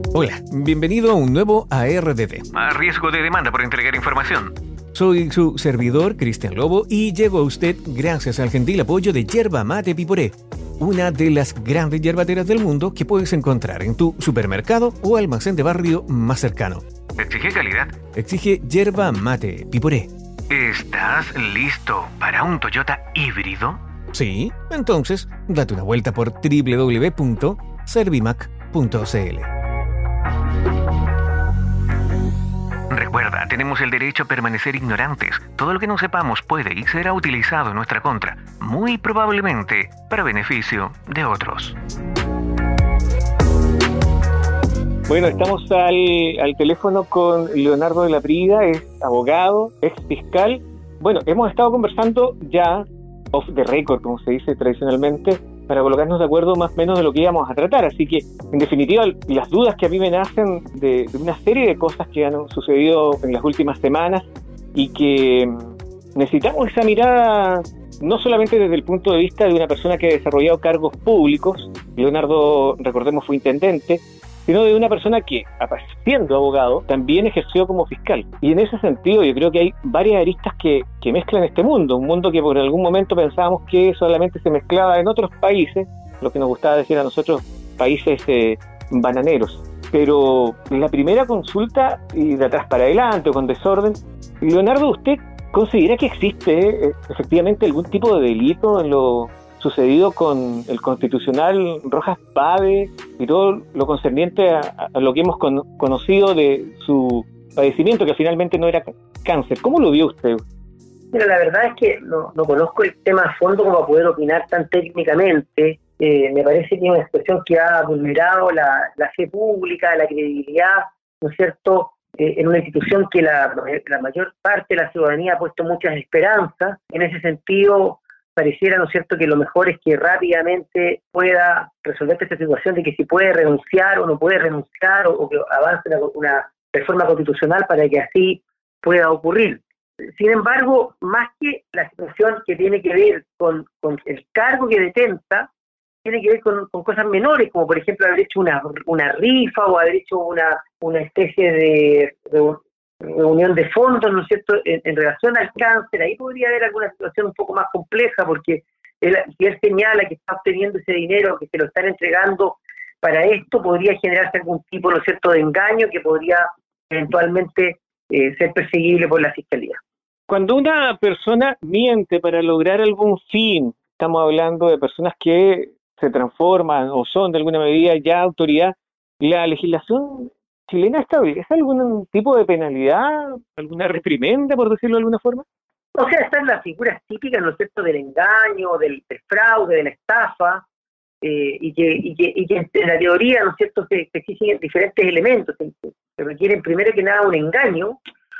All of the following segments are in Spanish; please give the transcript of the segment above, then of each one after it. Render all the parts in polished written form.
Hola, bienvenido a un nuevo ARDD. A riesgo de demanda por entregar información. Soy su servidor, Cristian Lobo, y llego a usted gracias al gentil apoyo de Yerba Mate Piporé, una de las grandes yerbateras del mundo que puedes encontrar en tu supermercado o almacén de barrio más cercano. Exige calidad. Exige Yerba Mate Piporé. ¿Estás listo para un Toyota híbrido? Sí, entonces date una vuelta por www.servimac.cl. Recuerda, tenemos el derecho a permanecer ignorantes. Todo lo que no sepamos puede y será utilizado en nuestra contra, muy probablemente para beneficio de otros. Bueno, estamos al teléfono con Leonardo de la Prida, es abogado, ex fiscal. Bueno, hemos estado conversando ya off the record, como se dice tradicionalmente, para colocarnos de acuerdo más o menos de lo que íbamos a tratar. Así que, en definitiva, las dudas que a mí me nacen de una serie de cosas que han sucedido en las últimas semanas y que necesitamos esa mirada no solamente desde el punto de vista de una persona que ha desarrollado cargos públicos, Leonardo, recordemos, fue intendente, sino de una persona que, siendo abogado, también ejerció como fiscal. Y en ese sentido yo creo que hay varias aristas que mezclan este mundo, un mundo que por algún momento pensábamos que solamente se mezclaba en otros países, lo que nos gustaba decir a nosotros, países bananeros. Pero la primera consulta, y de atrás para adelante o con desorden, Leonardo, ¿usted considera que existe efectivamente algún tipo de delito en lo sucedido con el constitucional Rojas Pave y todo lo concerniente a lo que hemos conocido de su padecimiento, que finalmente no era cáncer? ¿Cómo lo vio usted? Mira, la verdad es que no conozco el tema a fondo como para poder opinar tan técnicamente. Me parece que es una expresión que ha vulnerado la fe pública, la credibilidad, ¿no es cierto?, en una institución que la mayor parte de la ciudadanía ha puesto muchas esperanzas. En ese sentido, pareciera, ¿no es cierto?, que lo mejor es que rápidamente pueda resolverse esta situación de que si puede renunciar o no puede renunciar, o que avance una reforma constitucional para que así pueda ocurrir. Sin embargo, más que la situación que tiene que ver con el cargo que detenta, tiene que ver con cosas menores, como por ejemplo haber hecho una rifa o haber hecho una especie de reunión de fondos, ¿no es cierto?, en relación al cáncer. Ahí podría haber alguna situación un poco más compleja, porque si él señala que está obteniendo ese dinero, que se lo están entregando para esto, podría generarse algún tipo, ¿no es cierto?, de engaño que podría eventualmente ser perseguible por la Fiscalía. Cuando una persona miente para lograr algún fin, estamos hablando de personas que se transforman o son de alguna medida ya autoridad, ¿la legislación chilena establece algún tipo de penalidad, alguna reprimenda, por decirlo de alguna forma? O sea, están las figuras típicas, ¿no es cierto?, del engaño, del fraude, de la estafa, y que en la teoría, ¿no es cierto?, se exigen diferentes elementos. Se requieren primero que nada un engaño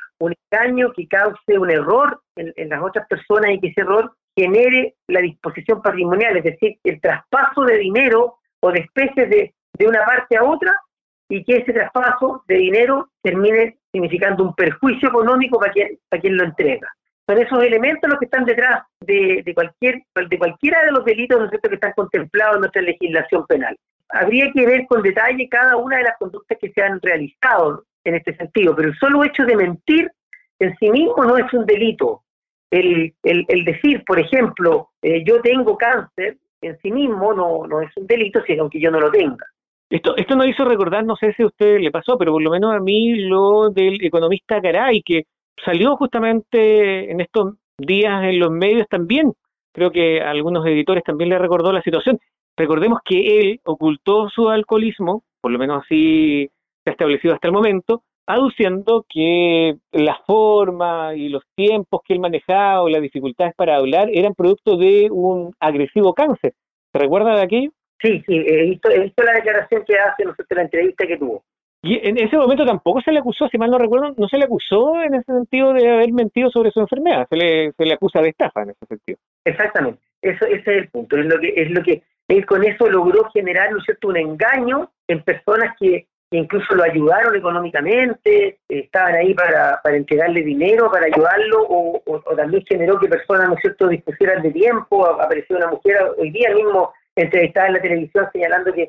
que cause un error en las otras personas y que ese error genere la disposición patrimonial, es decir, el traspaso de dinero o de especies de una parte a otra, y que ese traspaso de dinero termine significando un perjuicio económico para quien lo entrega. Son esos elementos los que están detrás de cualquiera de los delitos, ¿no es cierto?, que están contemplados en nuestra legislación penal. Habría que ver con detalle cada una de las conductas que se han realizado en este sentido, pero el solo hecho de mentir en sí mismo no es un delito. El decir, por ejemplo, yo tengo cáncer, en sí mismo no es un delito, sino que yo no lo tenga. Esto nos hizo recordar, no sé si a usted le pasó, pero por lo menos a mí, lo del economista Garay, que salió justamente en estos días en los medios también. Creo que a algunos editores también le recordó la situación. Recordemos que él ocultó su alcoholismo, por lo menos así se ha establecido hasta el momento, aduciendo que la forma y los tiempos que él manejaba o las dificultades para hablar eran producto de un agresivo cáncer. ¿Se recuerda de aquello? Sí, he visto la declaración que hace, ¿no es cierto?, la entrevista que tuvo. Y en ese momento tampoco se le acusó, si mal no recuerdo, no se le acusó en ese sentido de haber mentido sobre su enfermedad, se le acusa de estafa en ese sentido. Exactamente, ese es el punto, es lo que él con eso logró generar, ¿no es cierto?, un engaño en personas que incluso lo ayudaron económicamente, estaban ahí para entregarle dinero, para ayudarlo, o también generó que personas, ¿no es cierto?, dispusieran de tiempo. Apareció una mujer hoy día mismo entrevistada en la televisión señalando que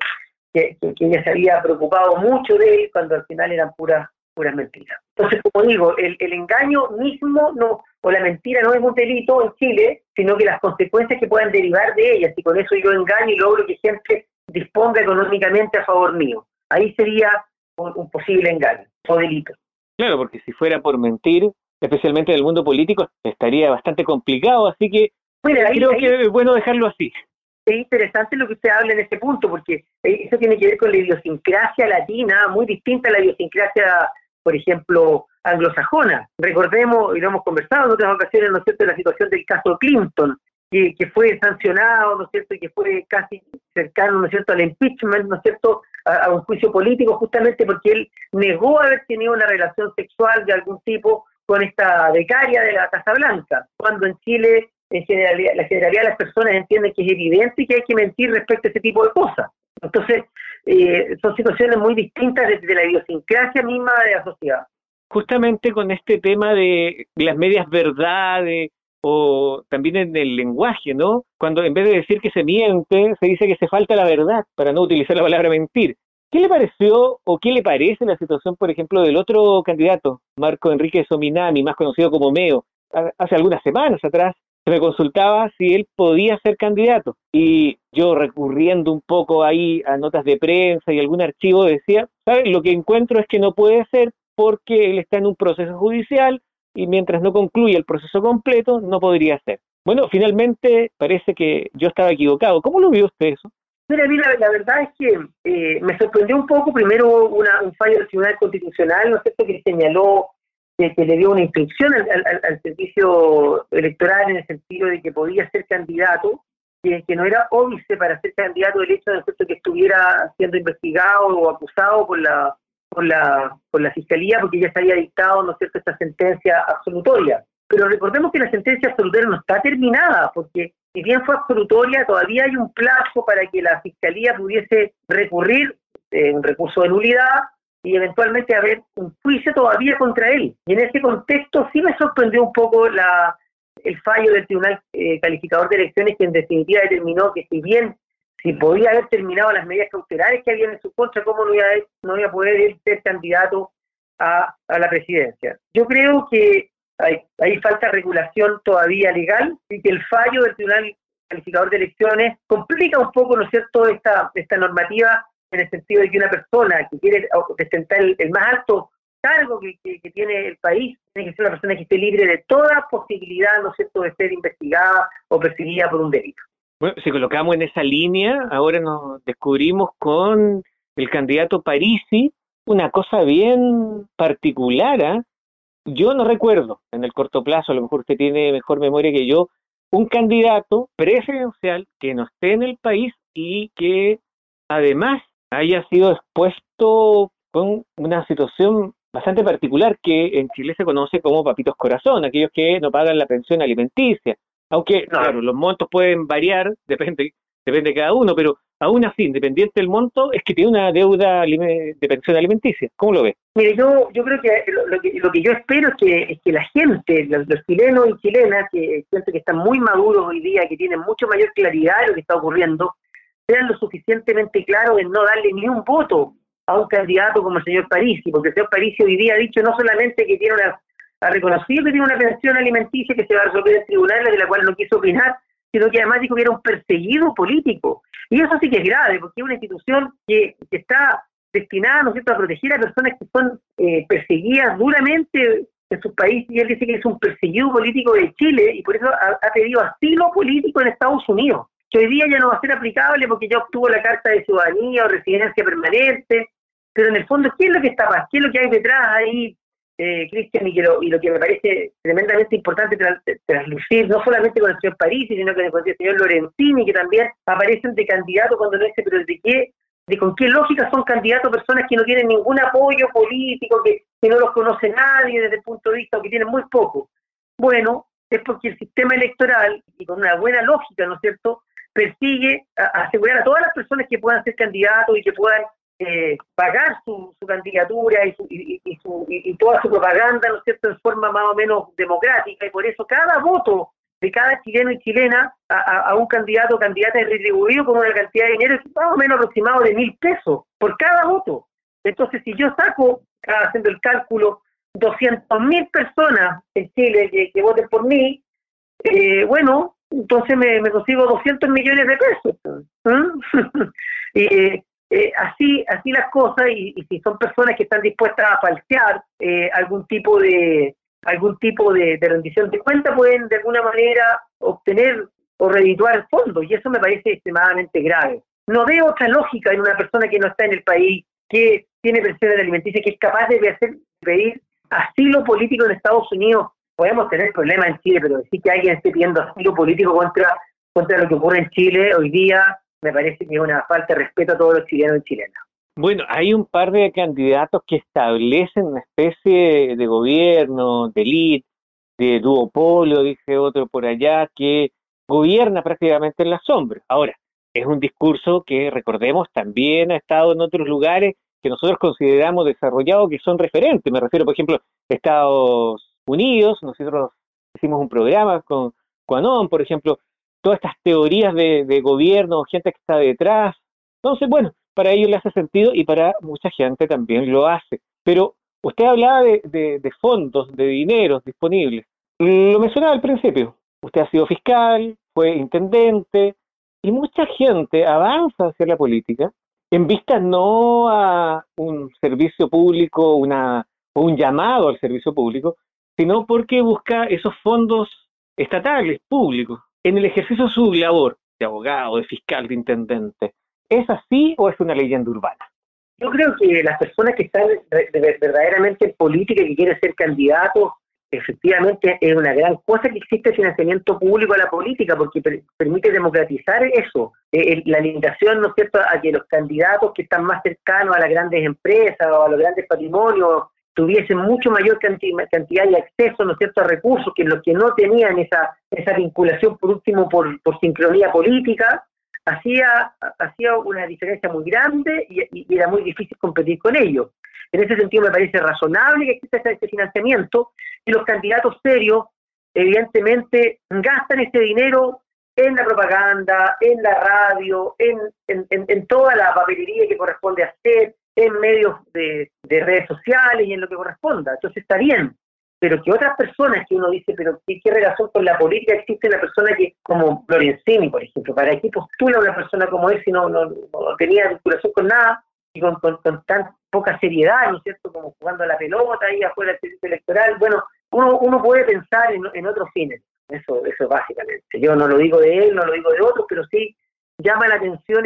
que ella se había preocupado mucho de él, cuando al final eran puras mentiras. Entonces, como digo, el engaño mismo o la mentira no es un delito en Chile, sino que las consecuencias que puedan derivar de ellas, y con eso yo engaño y logro que gente disponga económicamente a favor mío. Ahí sería un posible engaño o delito. Claro, porque si fuera por mentir, especialmente en el mundo político, estaría bastante complicado, así que bueno, creo que es bueno dejarlo así. Es interesante lo que usted habla en ese punto, porque eso tiene que ver con la idiosincrasia latina, muy distinta a la idiosincrasia, por ejemplo, anglosajona. Recordemos, y lo hemos conversado en otras ocasiones, ¿no es cierto?, la situación del caso Clinton, que fue sancionado, ¿no es cierto?, y que fue casi cercano, ¿no es cierto?, al impeachment, ¿no es cierto?, a un juicio político, justamente porque él negó haber tenido una relación sexual de algún tipo con esta becaria de la Casa Blanca, cuando en Chile la generalidad de las personas entienden que es evidente y que hay que mentir respecto a ese tipo de cosas. Entonces, son situaciones muy distintas desde la idiosincrasia misma de la sociedad. Justamente con este tema de las medias verdades, o también en el lenguaje, ¿no? Cuando en vez de decir que se miente, se dice que se falta la verdad, para no utilizar la palabra mentir. ¿Qué le pareció o qué le parece la situación, por ejemplo, del otro candidato, Marco Enrique Sominami, más conocido como Meo? Hace algunas semanas atrás se me consultaba si él podía ser candidato, y yo, recurriendo un poco ahí a notas de prensa y algún archivo, decía, ¿sabes? Lo que encuentro es que no puede ser porque él está en un proceso judicial y mientras no concluya el proceso completo no podría ser. Bueno, finalmente parece que yo estaba equivocado. ¿Cómo lo vio usted eso? Mira, la verdad es que me sorprendió un poco, primero un fallo del Tribunal Constitucional, ¿no es cierto?, que señaló que le dio una instrucción al servicio electoral en el sentido de que podía ser candidato, que no era óbice para ser candidato el hecho de que estuviera siendo investigado o acusado por la Fiscalía, porque ya se había dictado, ¿no es cierto?, esta sentencia absolutoria. Pero recordemos que la sentencia absolutoria no está terminada, porque si bien fue absolutoria, todavía hay un plazo para que la Fiscalía pudiese recurrir un recurso de nulidad y eventualmente haber un juicio todavía contra él. Y en ese contexto sí me sorprendió un poco el fallo del Tribunal Calificador de Elecciones, que en definitiva determinó que si podía haber terminado las medidas cautelares que habían en su contra, ¿cómo no iba a poder ser candidato a la presidencia? Yo creo que hay falta de regulación todavía legal, y que el fallo del Tribunal Calificador de Elecciones complica un poco, ¿no es cierto?, esta normativa, en el sentido de que una persona que quiere ostentar el más alto cargo que tiene el país tiene que ser una persona que esté libre de toda posibilidad, ¿no es cierto?, de ser investigada o perseguida por un delito. Bueno, si colocamos en esa línea, ahora nos descubrimos con el candidato Parisi una cosa bien particular, ¿eh? Yo no recuerdo, en el corto plazo, a lo mejor usted tiene mejor memoria que yo, un candidato presidencial que no esté en el país y que además haya sido expuesto con una situación bastante particular que en Chile se conoce como papitos corazón, aquellos que no pagan la pensión alimenticia. Aunque, claro, los montos pueden variar, depende de cada uno, pero aún así, independiente del monto, es que tiene una deuda de pensión alimenticia. ¿Cómo lo ve? Mire, yo creo que lo que yo espero es que la gente, los chilenos y chilenas, que siento que están muy maduros hoy día, que tienen mucho mayor claridad de lo que está ocurriendo, sean lo suficientemente claros en no darle ni un voto a un candidato como el señor Parisi, porque el señor Parisi hoy día ha dicho no solamente que ha reconocido que tiene una pensión alimenticia que se va a resolver en tribunales, de la cual no quiso opinar, sino que además dijo que era un perseguido político. Y eso sí que es grave, porque es una institución que está destinada, ¿no es cierto?, a proteger a personas que son perseguidas duramente en sus países, y él dice que es un perseguido político de Chile, y por eso ha pedido asilo político en Estados Unidos, que hoy día ya no va a ser aplicable porque ya obtuvo la carta de ciudadanía o residencia permanente. Pero en el fondo, ¿qué es lo que está más? ¿Qué es lo que hay detrás ahí, Cristian? Y lo que me parece tremendamente importante traslucir, no solamente con el señor Parisi, sino que con el señor Lorenzini, que también aparecen de candidato cuando no es, pero con qué lógica son candidatos personas que no tienen ningún apoyo político, que no los conoce nadie desde el punto de vista, o que tienen muy poco. Bueno, es porque el sistema electoral, y con una buena lógica, ¿no es cierto?, persigue asegurar a todas las personas que puedan ser candidatos y que puedan pagar su candidatura y toda su propaganda, ¿no es cierto?, en forma más o menos democrática, y por eso cada voto de cada chileno y chilena a un candidato o candidata retribuido con una cantidad de dinero más o menos aproximado de 1.000 pesos por cada voto. Entonces, si yo saco, haciendo el cálculo, 200.000 personas en Chile que voten por mí, bueno, entonces me consigo 200 millones de pesos. Así las cosas, y si son personas que están dispuestas a falsear algún tipo de rendición de cuenta, pueden de alguna manera obtener o redituar fondos, y eso me parece extremadamente grave. No veo otra lógica en una persona que no está en el país, que tiene pensiones alimenticias, que es capaz de pedir asilo político en Estados Unidos. Podemos tener problemas en Chile, pero decir que alguien esté pidiendo asilo político contra lo que ocurre en Chile hoy día, me parece que es una falta de respeto a todos los chilenos y chilenas. Bueno, hay un par de candidatos que establecen una especie de gobierno, de élite, de duopolio, dice otro por allá, que gobierna prácticamente en la sombra. Ahora, es un discurso que, recordemos, también ha estado en otros lugares que nosotros consideramos desarrollados, que son referentes. Me refiero, por ejemplo, a Estados Unidos. Nosotros hicimos un programa con Quanon, por ejemplo, todas estas teorías de gobierno, gente que está detrás. Entonces, bueno, para ellos le hace sentido y para mucha gente también lo hace. Pero usted hablaba de fondos, de dineros disponibles. Lo mencionaba al principio. Usted ha sido fiscal, fue intendente, y mucha gente avanza hacia la política en vista no a un servicio público o un llamado al servicio público, sino porque busca esos fondos estatales, públicos, en el ejercicio de su labor de abogado, de fiscal, de intendente. ¿Es así o es una leyenda urbana? Yo creo que las personas que están verdaderamente en política y que quieren ser candidatos, efectivamente es una gran cosa que existe financiamiento público a la política, porque permite democratizar eso. La limitación, ¿no es cierto?, a que los candidatos que están más cercanos a las grandes empresas o a los grandes patrimonios tuviesen mucho mayor cantidad de acceso, ¿no es cierto?, a recursos que los que no tenían esa vinculación, por último, por sincronía política, hacía una diferencia muy grande y era muy difícil competir con ellos. En ese sentido me parece razonable que exista este financiamiento, y los candidatos serios evidentemente gastan ese dinero en la propaganda, en la radio, en toda la papelería que corresponde hacer, en medios de redes sociales y en lo que corresponda. Entonces está bien, pero que otras personas que uno dice, pero ¿qué relación con la política existe una persona que, como Lorenzini, por ejemplo? ¿Para qué postula una persona como él si no tenía vinculación con nada y con tan poca seriedad, ¿no es cierto?, como jugando a la pelota ahí afuera del servicio electoral? Bueno, uno puede pensar en otros fines, eso es básicamente. Yo no lo digo de él, no lo digo de otros, pero sí llama la atención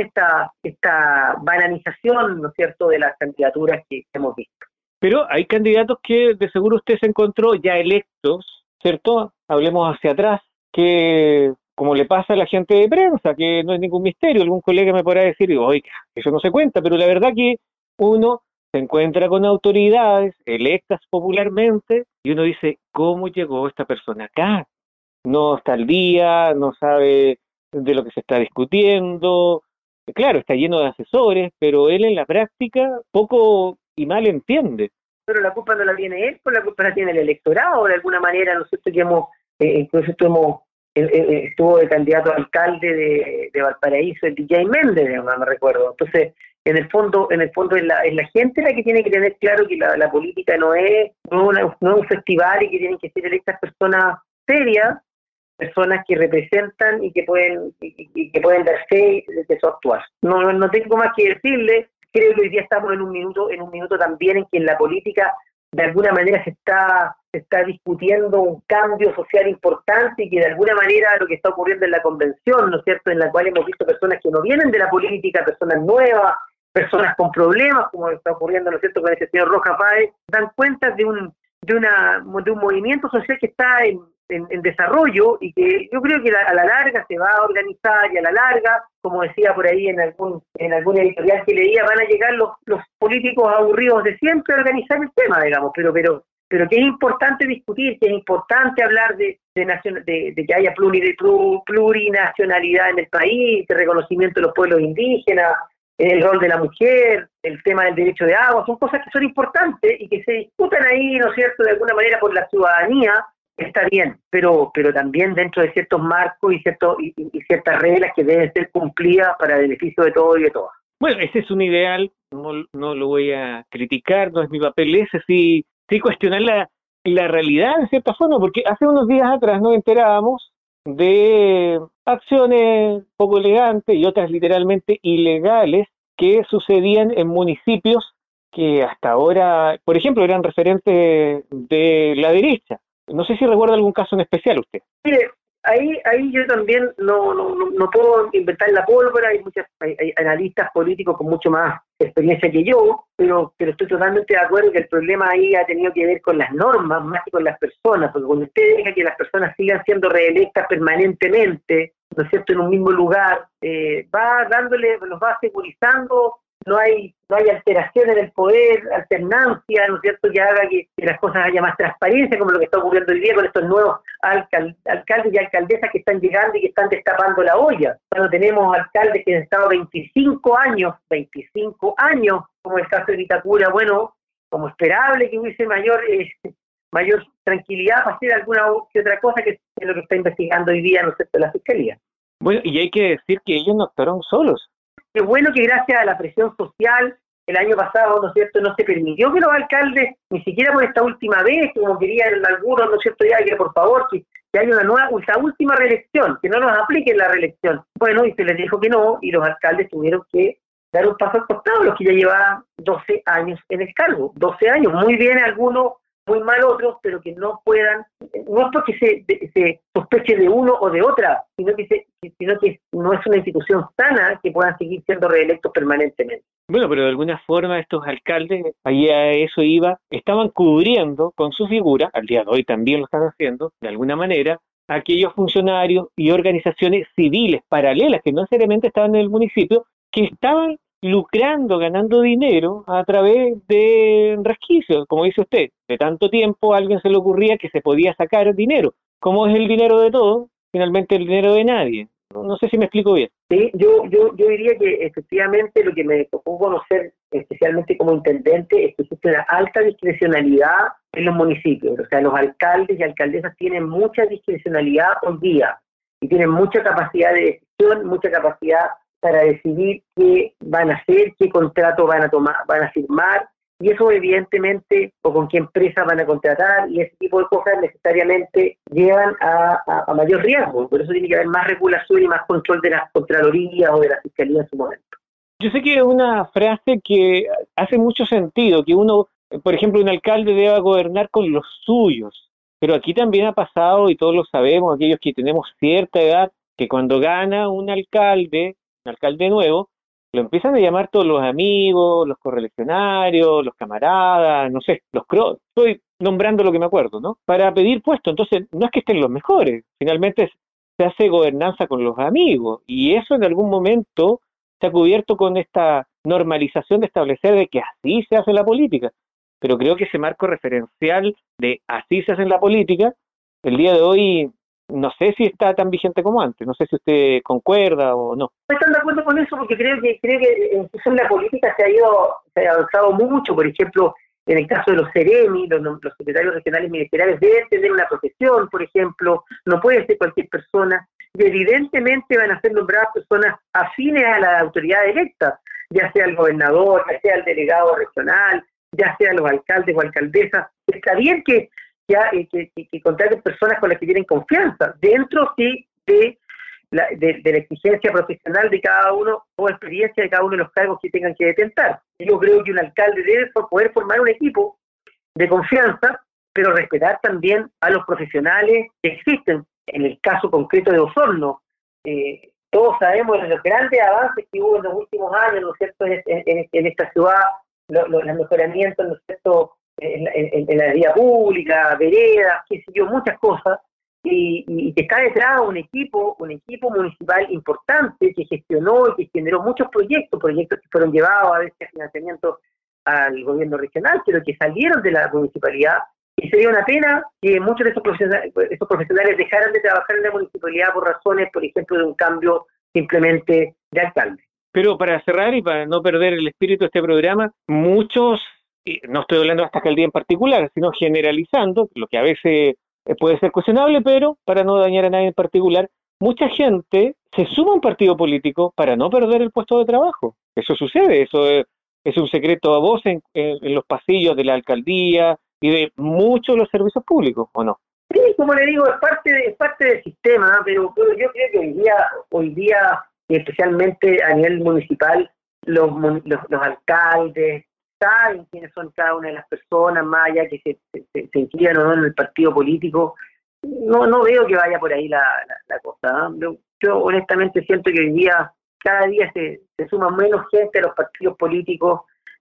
esta banalización, ¿no es cierto?, de las candidaturas que hemos visto. Pero hay candidatos que de seguro usted se encontró ya electos, ¿cierto? Hablemos hacia atrás, que como le pasa a la gente de prensa, que no es ningún misterio, algún colega me podrá decir, oiga, eso no se cuenta, pero la verdad que uno se encuentra con autoridades electas popularmente y uno dice, ¿cómo llegó esta persona acá? No está al día, no sabe de lo que se está discutiendo. Claro, está lleno de asesores, pero él en la práctica poco y mal entiende. Pero la culpa no la tiene él, pues la culpa la tiene el electorado, de alguna manera. ¿No es cierto?, que estuvo de candidato a alcalde de Valparaíso, el DJ Méndez, no me recuerdo. Entonces, en el fondo es la gente la que tiene que tener claro que la política no es un festival y que tienen que ser electas personas serias, personas que representan y que pueden dar fe de su actuar. No tengo más que decirle. Creo que hoy día estamos en un minuto también en que en la política de alguna manera se está discutiendo un cambio social importante, y que de alguna manera lo que está ocurriendo en la convención, ¿no es cierto?, en la cual hemos visto personas que no vienen de la política, personas nuevas, personas con problemas, como está ocurriendo, ¿no es cierto?, con ese señor Rojas Páez, dan cuenta de un movimiento social que está en desarrollo, y que yo creo que a la larga se va a organizar, y a la larga, como decía por ahí en algún editorial que leía, van a llegar los políticos aburridos de siempre a organizar el tema, digamos, pero que es importante discutir, que es importante hablar de que haya plurinacionalidad en el país, de reconocimiento de los pueblos indígenas, el rol de la mujer, el tema del derecho de agua. Son cosas que son importantes y que se discutan ahí, ¿no es cierto?, de alguna manera por la ciudadanía, está bien, pero también dentro de ciertos marcos y ciertas reglas que deben ser cumplidas para beneficio de todos y de todas. Bueno, ese es un ideal, no lo voy a criticar, no es mi papel ese, sí cuestionar la realidad de cierta forma, porque hace unos días atrás nos enterábamos de acciones poco elegantes y otras literalmente ilegales que sucedían en municipios que hasta ahora, por ejemplo, eran referentes de la derecha. No sé si recuerda algún caso en especial usted. Mire, ahí yo también no puedo inventar la pólvora, hay analistas políticos con mucho más experiencia que yo, pero estoy totalmente de acuerdo que el problema ahí ha tenido que ver con las normas más que con las personas, porque cuando usted deja que las personas sigan siendo reelectas permanentemente, ¿no es cierto?, en un mismo lugar, los va securizando. No hay alteraciones del poder, alternancia, ¿no es cierto?, que haga que las cosas haya más transparencia, como lo que está ocurriendo hoy día con estos nuevos alcaldes y alcaldesas que están llegando y que están destapando la olla. Cuando tenemos alcaldes que han estado 25 años, como el caso de Vitacura, bueno, como esperable que hubiese mayor tranquilidad para hacer alguna que otra cosa que es lo que está investigando hoy día, ¿no es cierto?, la Fiscalía. Bueno, y hay que decir que ellos no actuaron solos. Qué bueno que gracias a la presión social el año pasado, ¿no es cierto?, no se permitió que los alcaldes, ni siquiera por esta última vez, como querían algunos, ¿no es cierto?, ya que por favor, que haya una última reelección, que no nos apliquen la reelección. Bueno, y se les dijo que no, y los alcaldes tuvieron que dar un paso al costado, los que ya llevaban 12 años en el cargo. 12 años, muy bien algunos, muy mal otros, pero que no puedan, no es porque se sospeche de uno o de otra, sino que no es una institución sana que puedan seguir siendo reelectos permanentemente. Bueno, pero de alguna forma estos alcaldes, ahí a eso iba, estaban cubriendo con su figura, al día de hoy también lo están haciendo, de alguna manera, aquellos funcionarios y organizaciones civiles paralelas que no necesariamente estaban en el municipio, que estaban lucrando, ganando dinero a través de resquicios, como dice usted. De tanto tiempo a alguien se le ocurría que se podía sacar dinero. Como es el dinero de todos, finalmente el dinero de nadie. No sé si me explico bien. Sí, yo diría que efectivamente lo que me tocó conocer, especialmente como intendente, es que existe una alta discrecionalidad en los municipios. O sea, los alcaldes y alcaldesas tienen mucha discrecionalidad hoy día y tienen mucha capacidad de decisión, mucha capacidad para decidir qué van a hacer, qué contrato van a firmar, y eso evidentemente, o con qué empresa van a contratar, y ese tipo de cosas necesariamente llevan a mayor riesgo. Por eso tiene que haber más regulación y más control de las contralorías o de la fiscalía en su momento. Yo sé que es una frase que hace mucho sentido, que uno, por ejemplo, un alcalde deba gobernar con los suyos, pero aquí también ha pasado, y todos lo sabemos, aquellos que tenemos cierta edad, que cuando gana un alcalde nuevo, lo empiezan a llamar todos los amigos, los correligionarios, los camaradas, no sé, estoy nombrando lo que me acuerdo, ¿no? Para pedir puesto. Entonces, no es que estén los mejores, finalmente se hace gobernanza con los amigos, y eso en algún momento se ha cubierto con esta normalización de establecer de que así se hace la política. Pero creo que ese marco referencial de así se hace en la política, el día de hoy no sé si está tan vigente como antes, no sé si usted concuerda o no. No estoy de acuerdo con eso porque creo que incluso en la política se ha avanzado mucho. Por ejemplo, en el caso de los seremi, los secretarios regionales ministeriales deben tener una profesión, por ejemplo, no puede ser cualquier persona, y evidentemente van a ser nombradas personas afines a la autoridad electa, ya sea el gobernador, ya sea el delegado regional, ya sea los alcaldes o alcaldesas. Está bien que contraten personas con las que tienen confianza, dentro sí de la exigencia profesional de cada uno o experiencia de cada uno de los cargos que tengan que detentar. Yo creo que un alcalde debe poder formar un equipo de confianza, pero respetar también a los profesionales que existen. En el caso concreto de Osorno, todos sabemos de los grandes avances que hubo en los últimos años, ¿no es cierto?, en esta ciudad, los mejoramientos, ¿no es cierto?, en la vía pública, veredas, qué sé yo, muchas cosas, y que está detrás un equipo municipal importante que gestionó y que generó muchos proyectos que fueron llevados a veces a financiamiento al gobierno regional, pero que salieron de la municipalidad, y sería una pena que muchos de esos profesionales dejaran de trabajar en la municipalidad por razones, por ejemplo, de un cambio simplemente de alcalde. Pero para cerrar y para no perder el espíritu de este programa, muchos, no estoy hablando de esta alcaldía en particular, sino generalizando, lo que a veces puede ser cuestionable, pero para no dañar a nadie en particular, mucha gente se suma a un partido político para no perder el puesto de trabajo. Eso sucede, eso es un secreto a voces en los pasillos de la alcaldía y de muchos de los servicios públicos, ¿o no? Sí, como le digo, es parte del sistema, ¿no? Pero yo creo que hoy día, especialmente a nivel municipal, los alcaldes saben quiénes son cada una de las personas, más allá que se inscriban o no en el partido político. No veo que vaya por ahí la cosa, ¿no? Yo honestamente siento que hoy día, cada día se suma menos gente a los partidos políticos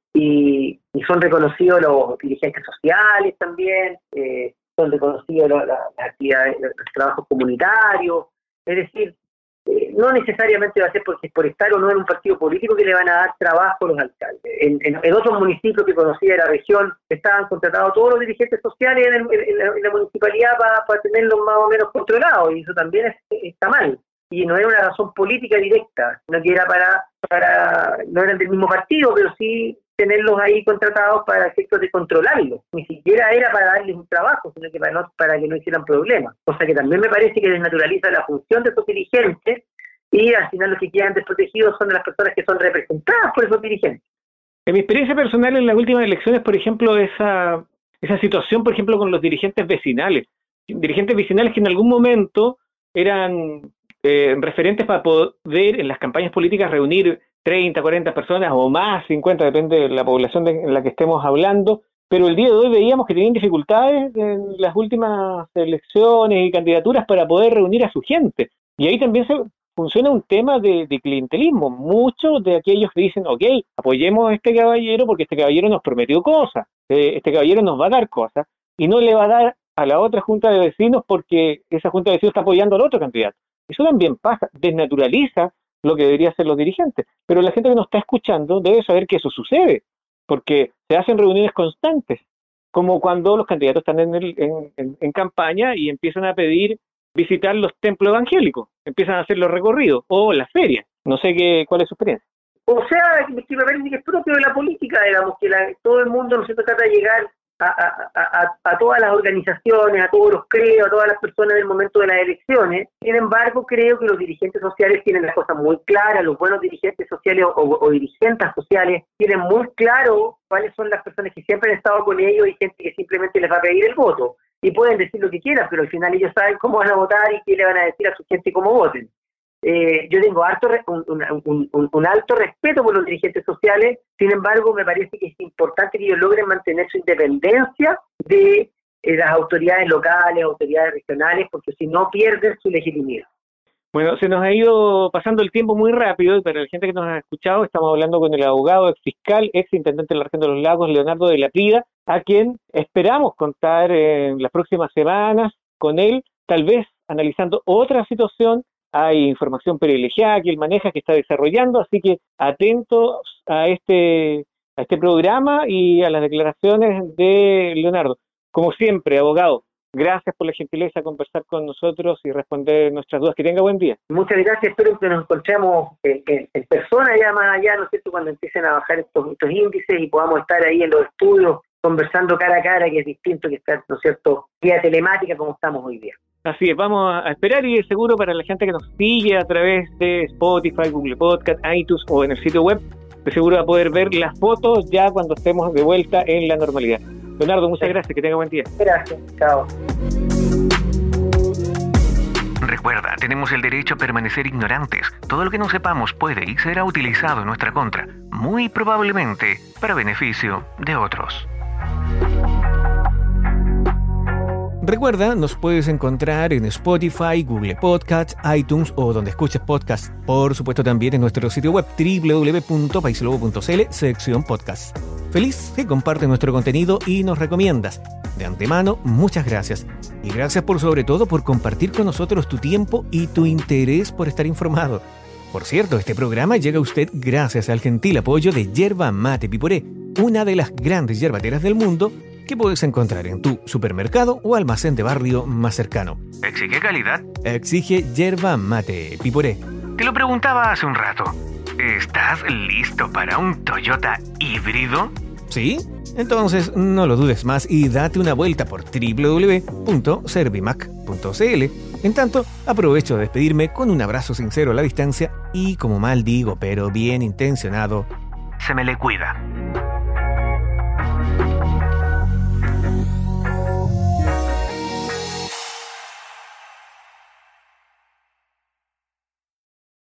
y son reconocidos los dirigentes sociales también, son reconocidos las actividades, los trabajos comunitarios. Es decir, no necesariamente va a ser porque por estar o no en un partido político que le van a dar trabajo a los alcaldes. En otros municipios que conocí de la región estaban contratados todos los dirigentes sociales en la municipalidad para tenerlos más o menos controlados, y eso también está mal. Y no era una razón política directa, no que era no eran del mismo partido, pero sí tenerlos ahí contratados para efectos de controlarlos. Ni siquiera era para darles un trabajo, sino que para que no hicieran problemas. O sea que también me parece que desnaturaliza la función de esos dirigentes, y al final los que quedan desprotegidos son de las personas que son representadas por esos dirigentes. En mi experiencia personal en las últimas elecciones, por ejemplo, esa situación, por ejemplo, con los dirigentes vecinales que en algún momento eran referentes para poder en las campañas políticas reunir 30, 40 personas o más, 50, depende de la población en la que estemos hablando, pero el día de hoy veíamos que tenían dificultades en las últimas elecciones y candidaturas para poder reunir a su gente. Y ahí también funciona un tema de clientelismo. Muchos de aquellos que dicen, ok, apoyemos a este caballero porque este caballero nos prometió cosas, este caballero nos va a dar cosas, y no le va a dar a la otra junta de vecinos porque esa junta de vecinos está apoyando al otro candidato. Eso también pasa, desnaturaliza lo que deberían ser los dirigentes. Pero la gente que nos está escuchando debe saber que eso sucede, porque se hacen reuniones constantes, como cuando los candidatos están en campaña y empiezan a pedir visitar los templos evangélicos, empiezan a hacer los recorridos, o las ferias. No sé cuál es su experiencia. O sea, que me parece que es propio de la política, digamos, que todo el mundo no se trata de llegar a todas las organizaciones, a todos los credos, a todas las personas del momento de las elecciones. Sin embargo, creo que los dirigentes sociales tienen las cosas muy claras, los buenos dirigentes sociales o dirigentes sociales tienen muy claro cuáles son las personas que siempre han estado con ellos y gente que simplemente les va a pedir el voto. Y pueden decir lo que quieran, pero al final ellos saben cómo van a votar y qué le van a decir a su gente cómo voten. Yo tengo un alto respeto por los dirigentes sociales. Sin embargo, me parece que es importante que ellos logren mantener su independencia de las autoridades locales, autoridades regionales, porque si no pierden su legitimidad. Bueno, se nos ha ido pasando el tiempo muy rápido, y para la gente que nos ha escuchado, estamos hablando con el abogado, ex fiscal, ex intendente de la región de los Lagos, Leonardo de la Prida, a quien esperamos contar en las próximas semanas con él, tal vez analizando otra situación. Hay información privilegiada que él maneja, que está desarrollando, así que atentos a este programa y a las declaraciones de Leonardo. Como siempre, abogado, gracias por la gentileza de conversar con nosotros y responder nuestras dudas. Que tenga buen día. Muchas gracias, espero que nos encontremos en persona ya más allá, ¿no es cierto?, cuando empiecen a bajar estos índices y podamos estar ahí en los estudios conversando cara a cara, que es distinto que estar, ¿no es cierto?, vía telemática como estamos hoy día. Así es, vamos a esperar, y de seguro para la gente que nos sigue a través de Spotify, Google Podcast, iTunes o en el sitio web, de seguro va a poder ver las fotos ya cuando estemos de vuelta en la normalidad. Leonardo, muchas gracias, que tenga buen día. Gracias, chao. Recuerda, tenemos el derecho a permanecer ignorantes. Todo lo que no sepamos puede y será utilizado en nuestra contra, muy probablemente para beneficio de otros. Recuerda, nos puedes encontrar en Spotify, Google Podcasts, iTunes o donde escuches podcasts. Por supuesto, también en nuestro sitio web www.paislobo.cl, sección podcast. Feliz que compartes nuestro contenido y nos recomiendas. De antemano, muchas gracias. Y gracias sobre todo por compartir con nosotros tu tiempo y tu interés por estar informado. Por cierto, este programa llega a usted gracias al gentil apoyo de Yerba Mate Piporé, una de las grandes yerbateras del mundo, que puedes encontrar en tu supermercado o almacén de barrio más cercano. ¿Exige calidad? Exige Yerba Mate Piporé. Te lo preguntaba hace un rato. ¿Estás listo para un Toyota híbrido? ¿Sí? Entonces no lo dudes más y date una vuelta por www.servimac.cl. En tanto, aprovecho de despedirme con un abrazo sincero a la distancia y, como mal digo, pero bien intencionado, se me le cuida.